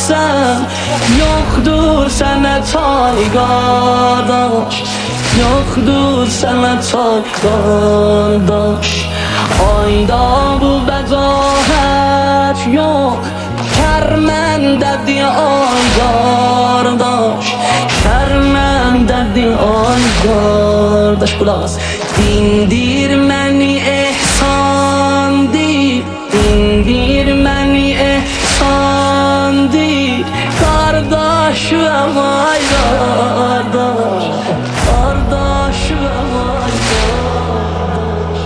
sen. Yoktur sənə tay qardaş, yoktur sənə tay qardaş. Ayda bu vəzahət yox, kərməndədir ay qardaş, kərməndədir ay qardaş. Qulaq as. Dindir məni ehsandir, dindir məni ehsandir, qardaşım ay qardaş, qardaşım ay qardaş.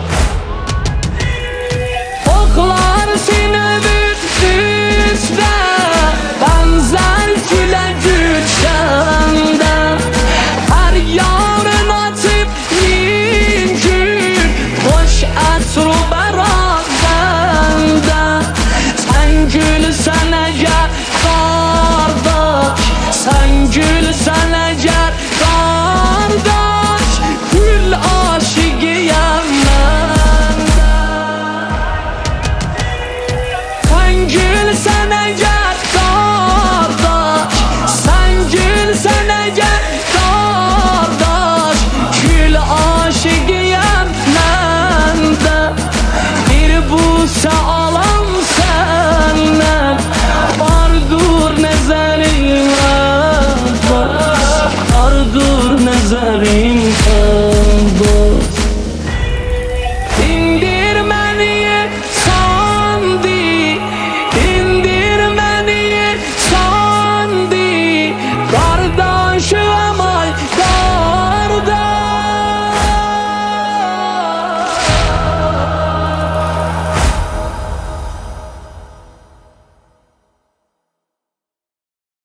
Oxlar seni bütdüzdə, bənzər gülə güçəndə, hər yarın atıb min gün, boş ətru bərabəndə. Sən gülsən əgər qardaş, sən gülsən əgər qardaş, gül aşiqiyəm mən də. Sən gülsən əgər qardaş, sən gülsən əgər qardaş, gül aşiqiyəm mən də. Bir busə alam səndən, vardır nəzərimə, vardır nəzərimə.